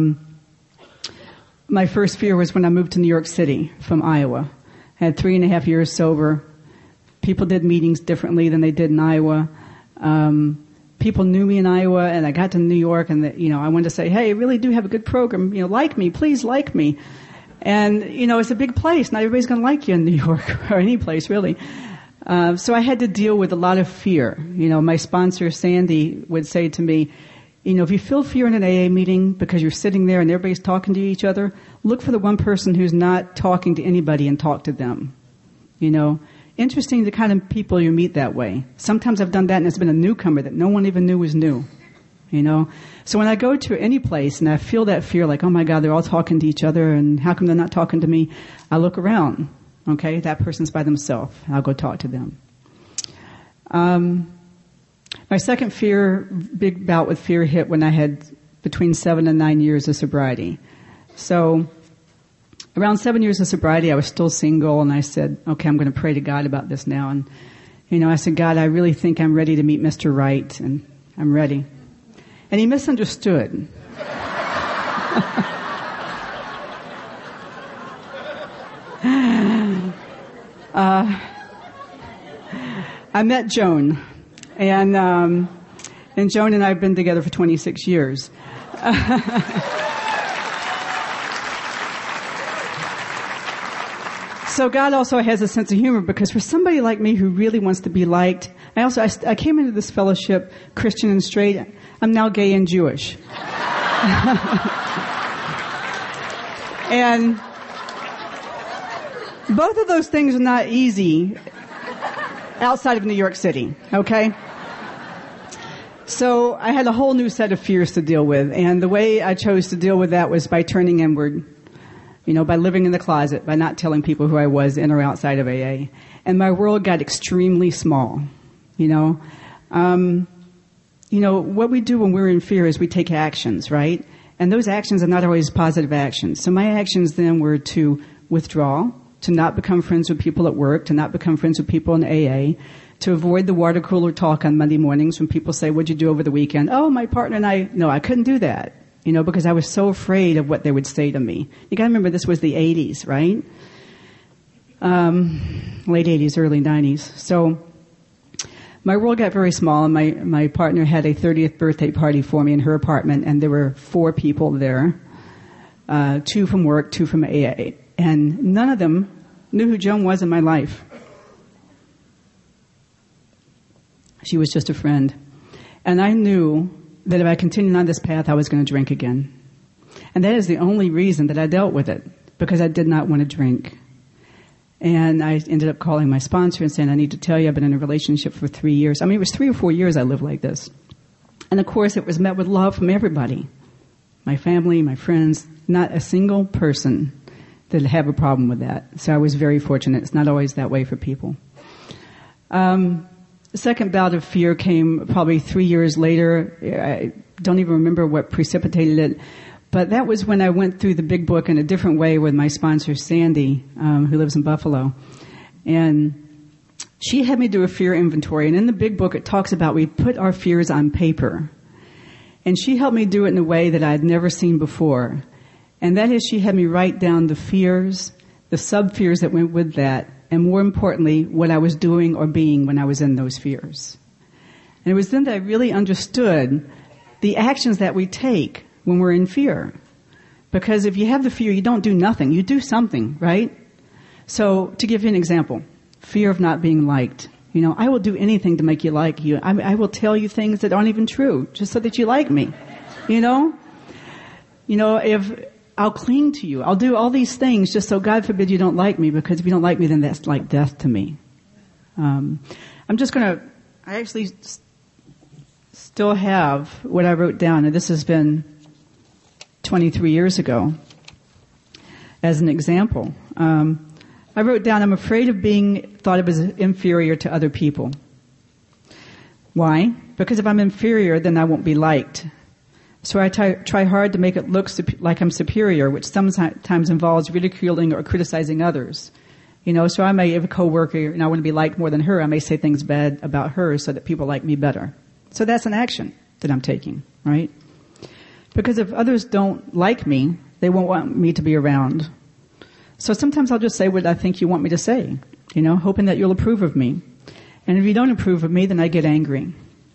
My first fear was when I moved to New York City from Iowa. I had 3.5 years sober. People did meetings differently than they did in Iowa. People knew me in Iowa, and I got to New York, and I wanted to say, "Hey, I really do have a good program. Like me, please like me." And it's a big place. Not everybody's going to like you in New York or any place really. So I had to deal with a lot of fear. My sponsor, Sandy, would say to me, if you feel fear in an AA meeting because you're sitting there and everybody's talking to each other, look for the one person who's not talking to anybody and talk to them. Interesting the kind of people you meet that way. Sometimes I've done that and it's been a newcomer that no one even knew was new. So when I go to any place and I feel that fear, like, oh my God, they're all talking to each other and how come they're not talking to me? I look around. Okay, that person's by themselves. I'll go talk to them. My second big bout with fear hit when I had between 7 and 9 years of sobriety. So around 7 years of sobriety, I was still single, and I said, okay, I'm going to pray to God about this now. And, I said, "God, I really think I'm ready to meet Mr. Right, and I'm ready." And he misunderstood. I met Joan, and Joan and I have been together for 26 years. So God also has a sense of humor, because for somebody like me who really wants to be liked, I came into this fellowship Christian and straight. I'm now gay and Jewish. And both of those things are not easy outside of New York City, okay? So I had a whole new set of fears to deal with, and the way I chose to deal with that was by turning inward, by living in the closet, by not telling people who I was in or outside of AA. And my world got extremely small, what we do when we're in fear is we take actions, right? And those actions are not always positive actions. So my actions then were to withdraw, to not become friends with people at work, to not become friends with people in AA, to avoid the water cooler talk on Monday mornings when people say, "What'd you do over the weekend?" "Oh, my partner and I." No, I couldn't do that, because I was so afraid of what they would say to me. You gotta remember this was the 80s, right? Late 80s, early 90s. So my world got very small, and my partner had a 30th birthday party for me in her apartment, and there were 4 people there, 2 from work, 2 from AA. And none of them knew who Joan was in my life. She was just a friend. And I knew that if I continued on this path, I was going to drink again. And that is the only reason that I dealt with it, because I did not want to drink. And I ended up calling my sponsor and saying, "I need to tell you, I've been in a relationship for 3 years. I mean, it was 3 or 4 years I lived like this. And of course, it was met with love from everybody. My family, my friends, not a single person that have a problem with that. So I was very fortunate. It's not always that way for people. The second bout of fear came probably 3 years later. I don't even remember what precipitated it. But that was when I went through the big book in a different way with my sponsor, Sandy, who lives in Buffalo. And she had me do a fear inventory. And in the big book, it talks about we put our fears on paper. And she helped me do it in a way that I had never seen before. And that is, she had me write down the fears, the sub-fears that went with that, and more importantly, what I was doing or being when I was in those fears. And it was then that I really understood the actions that we take when we're in fear. Because if you have the fear, you don't do nothing. You do something, right? So, to give you an example, fear of not being liked. You know, I will do anything to make you like you. I will tell you things that aren't even true, just so that you like me. You know, if I'll cling to you, I'll do all these things just so God forbid you don't like me, because if you don't like me, then that's like death to me. I actually still have what I wrote down, and this has been 23 years ago, as an example. I wrote down, I'm afraid of being thought of as inferior to other people. Why? Because if I'm inferior, then I won't be liked. So I try hard to make it look like I'm superior, which sometimes involves ridiculing or criticizing others. You know, so I may have a coworker and I want to be liked more than her. I may say things bad about her so that people like me better. So that's an action that I'm taking, right? Because if others don't like me, they won't want me to be around. So sometimes I'll just say what I think you want me to say, you know, hoping that you'll approve of me. And if you don't approve of me, then I get angry.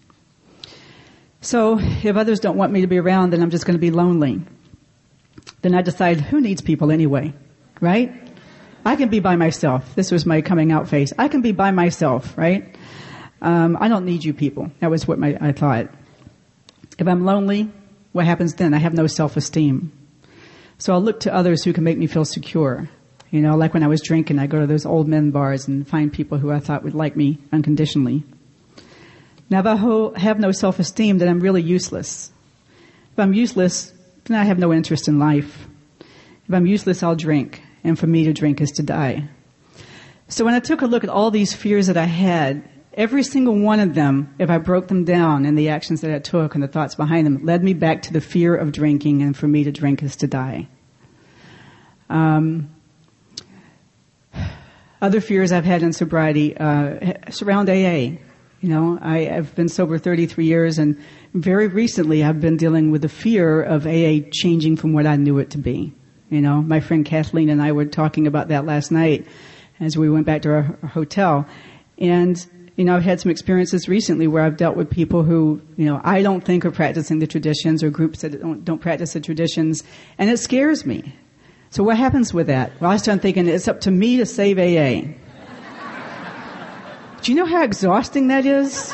So if others don't want me to be around, then I'm just going to be lonely. Then I decide, who needs people anyway, right? I can be by myself. This was my coming out phase. I can be by myself, right? I don't need you people. That was what I thought. If I'm lonely, what happens then? I have no self-esteem. So I'll look to others who can make me feel secure. You know, like when I was drinking, I go to those old men bars and find people who I thought would like me unconditionally. Now, if I have no self-esteem, then I'm really useless. If I'm useless, then I have no interest in life. If I'm useless, I'll drink. And for me to drink is to die. So when I took a look at all these fears that I had, every single one of them, if I broke them down and the actions that I took and the thoughts behind them, led me back to the fear of drinking, and for me to drink is to die. Other fears I've had in sobriety surround AA. You know, I've been sober 33 years, and very recently I've been dealing with the fear of AA changing from what I knew it to be. You know, my friend Kathleen and I were talking about that last night as we went back to our hotel. And, you know, I've had some experiences recently where I've dealt with people who, you know, I don't think are practicing the traditions, or groups that don't practice the traditions, and it scares me. So what happens with that? Well, I started thinking it's up to me to save AA. Do you know how exhausting that is?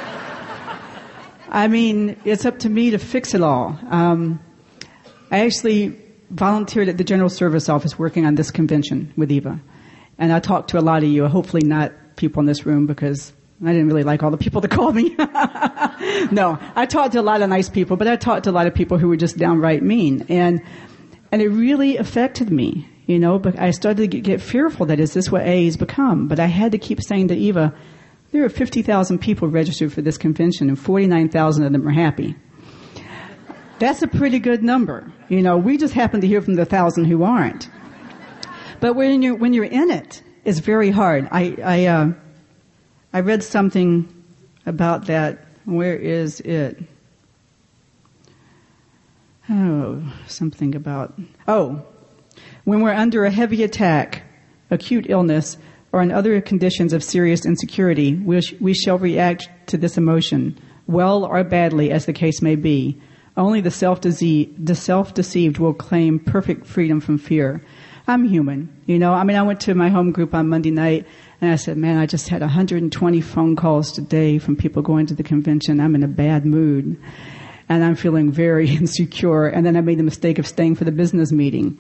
I mean, it's up to me to fix it all. I actually volunteered at the General Service Office working on this convention with Eva. And I talked to a lot of you, hopefully not people in this room, because I didn't really like all the people that called me. No, I talked to a lot of nice people, but I talked to a lot of people who were just downright mean. And it really affected me, you know, but I started to get fearful that is this what AA has become? But I had to keep saying to Eva, there are 50,000 people registered for this convention and 49,000 of them are happy. That's a pretty good number. You know, we just happen to hear from the 1,000 who aren't. But when you're in it, it's very hard. I read something about that. Where is it? When we're under a heavy attack, acute illness, or in other conditions of serious insecurity, we shall react to this emotion, well or badly as the case may be. Only the self-deceived will claim perfect freedom from fear. I'm human, you know. I mean, I went to my home group on Monday night, and I said, man, I just had 120 phone calls today from people going to the convention. I'm in a bad mood, and I'm feeling very insecure. And then I made the mistake of staying for the business meeting.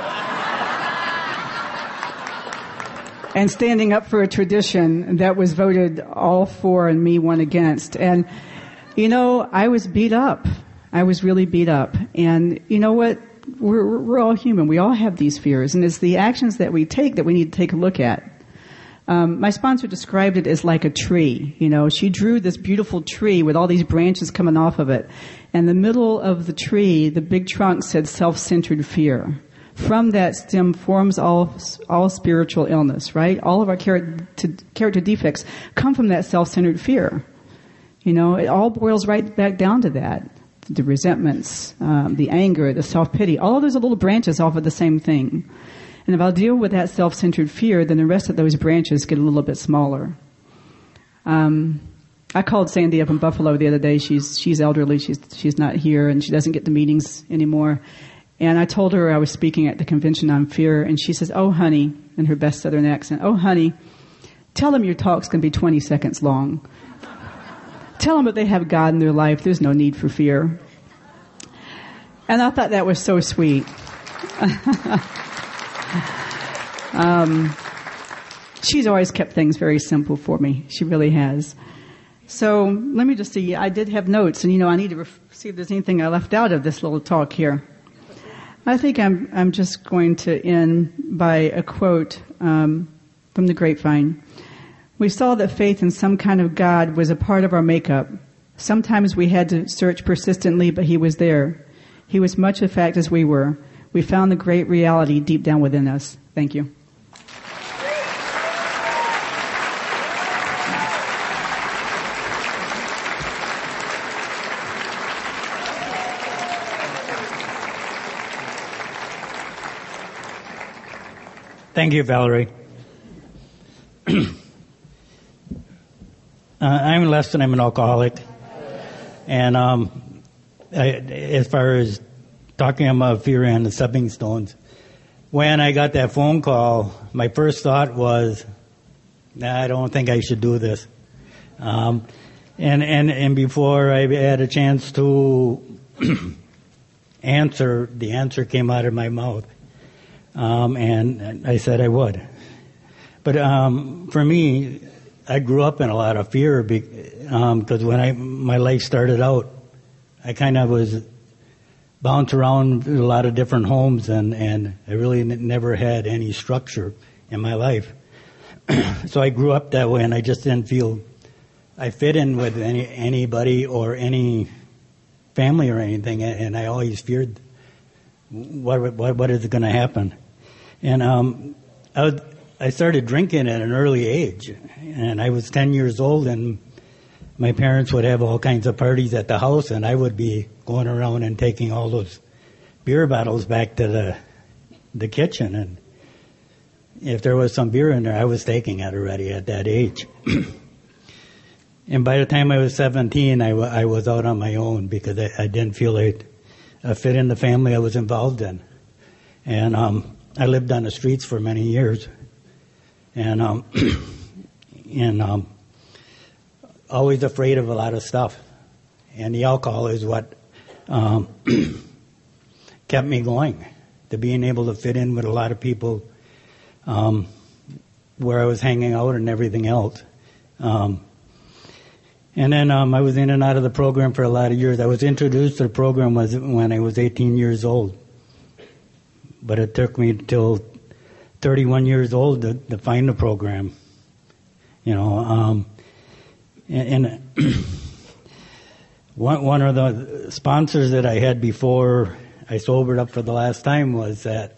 And standing up for a tradition that was voted all for and me one against. And, you know, I was beat up. I was really beat up. And you know what? we're all human. We all have these fears, and it's the actions that we take that we need to take a look at. My sponsor described it as like a tree. She drew this beautiful tree with all these branches coming off of it. And the middle of the tree, the big trunk said self-centered fear. From that stem forms all spiritual illness, right? All of our character defects come from that self-centered fear. It all boils right back down to that. The resentments, the anger, the self-pity, all of those are little branches off of the same thing. And if I'll deal with that self-centered fear, then the rest of those branches get a little bit smaller. I called Sandy up in Buffalo the other day. She's elderly. She's not here, and she doesn't get to meetings anymore. And I told her I was speaking at the Convention on Fear, and she says, "Oh, honey," in her best Southern accent, "Oh, honey, tell them your talk's going to be 20 seconds long. Tell them that they have God in their life. There's no need for fear." And I thought that was so sweet. She's always kept things very simple for me. She really has. So let me just see. I did have notes, and I need to see if there's anything I left out of this little talk here. I think I'm just going to end by a quote from the Grapevine. "We saw that faith in some kind of God was a part of our makeup. Sometimes we had to search persistently, but He was there. He was much a fact as we were. We found the great reality deep down within us." Thank you. Thank you, Valerie. I'm Leston. I'm an alcoholic. And as far as talking about fear and the stepping stones, when I got that phone call, my first thought was, I don't think I should do this. And before I had a chance to answer, the answer came out of my mouth. And I said I would. But for me, I grew up in a lot of fear because when my life started out, I kind of was bounced around a lot of different homes, and I really never had any structure in my life. So I grew up that way, and I just didn't feel I fit in with anybody or any family or anything, and I always feared what is going to happen. And I started drinking at an early age, and I was 10 years old, and my parents would have all kinds of parties at the house, and I would be going around and taking all those beer bottles back to the kitchen, and if there was some beer in there, I was taking it already at that age. And by the time I was 17, I was out on my own because I didn't feel like I fit in the family I was involved in. And I lived on the streets for many years. And always afraid of a lot of stuff. And the alcohol is what kept me going, to being able to fit in with a lot of people where I was hanging out and everything else. And then I was in and out of the program for a lot of years. I was introduced to the program when I was 18 years old. But it took me till 31 years old to find the program. And one of the sponsors that I had before I sobered up for the last time was that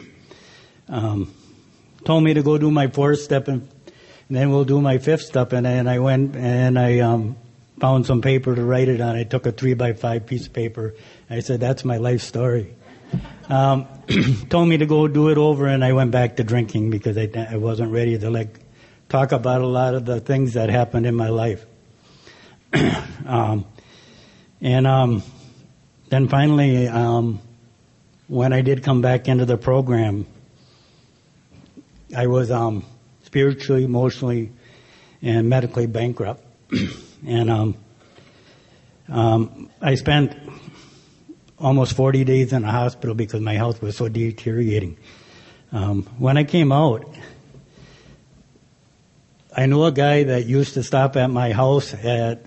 told me to go do my 4th step and then we'll do my 5th step. And then I went and I found some paper to write it on. I took a 3x5 piece of paper. I said, that's my life story. Told me to go do it over, and I went back to drinking because I wasn't ready to talk about a lot of the things that happened in my life. Then finally, when I did come back into the program, I was spiritually, emotionally, and medically bankrupt. And I spent almost 40 days in a hospital because my health was so deteriorating. When I came out, I knew a guy that used to stop at my house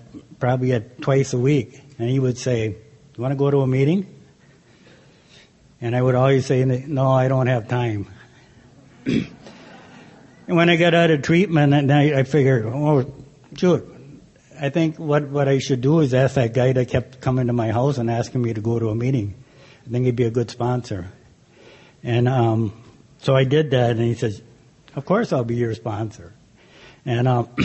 probably twice a week, and he would say, "You want to go to a meeting?" And I would always say, no, I don't have time. And when I got out of treatment, and I figured, oh, shoot, I think what I should do is ask that guy that kept coming to my house and asking me to go to a meeting. I think he'd be a good sponsor. And so I did that, and he says, of course I'll be your sponsor. And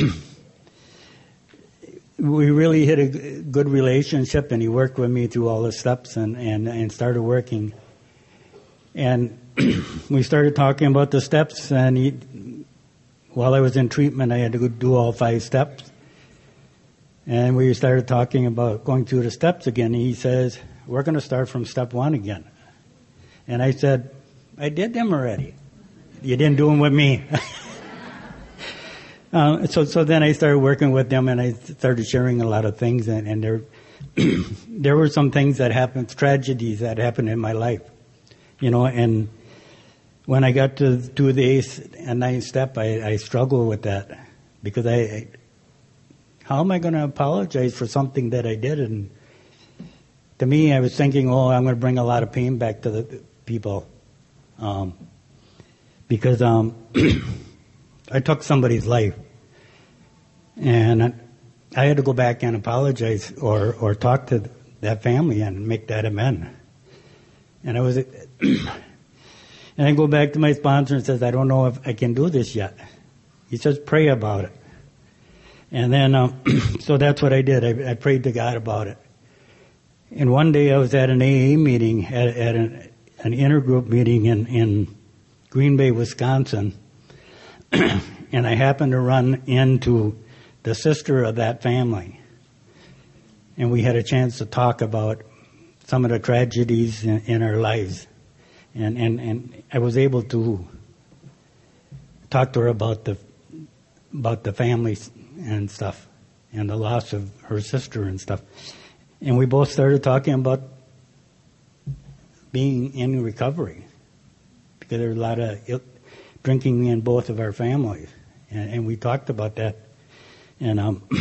we really hit a good relationship, and he worked with me through all the steps and started working. And we started talking about the steps, and while I was in treatment, I had to do all 5 steps. And we started talking about going through the steps again. He says, we're going to start from step 1 again. And I said, I did them already. You didn't do them with me. So then I started working with them, and I started sharing a lot of things, and there there were some things that happened, tragedies that happened in my life, and when I got to do the 8th and 9th step, I struggled with that, because how am I going to apologize for something that I did? And to me, I was thinking, I'm going to bring a lot of pain back to the people, because I took somebody's life, and I had to go back and apologize or talk to that family and make that amend. And and I go back to my sponsor and says, I don't know if I can do this yet. He says, pray about it. And then, so that's what I did. I prayed to God about it. And one day I was at an AA meeting, at an intergroup meeting in Green Bay, Wisconsin, and I happened to run into the sister of that family. And we had a chance to talk about some of the tragedies in our lives. And I was able to talk to her about the families and stuff, and the loss of her sister and stuff. And we both started talking about being in recovery, because there was a lot of drinking in both of our families, and we talked about that. And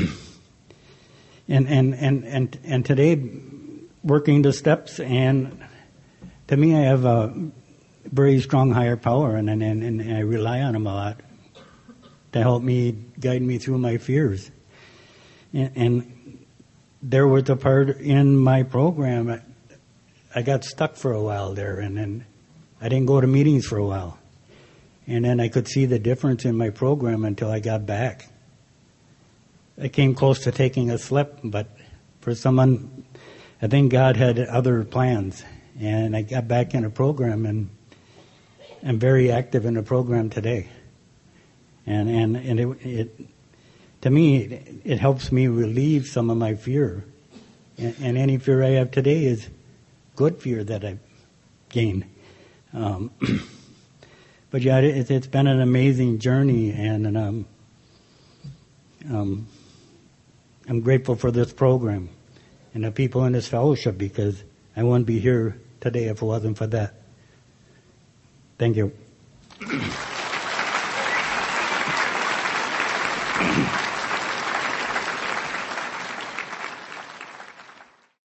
and today, working the steps, and to me, I have a very strong higher power, and I rely on him a lot to help me, guide me through my fears. And there was a part in my program, I got stuck for a while there, and then I didn't go to meetings for a while. And then I could see the difference in my program until I got back. I came close to taking a slip, but for someone, I think God had other plans. And I got back in a program, and I'm very active in the program today. And it to me, it helps me relieve some of my fear. And any fear I have today is good fear that I've gained. But yeah, it's been an amazing journey, and I'm grateful for this program and the people in this fellowship, because I wouldn't be here today if it wasn't for that. Thank you.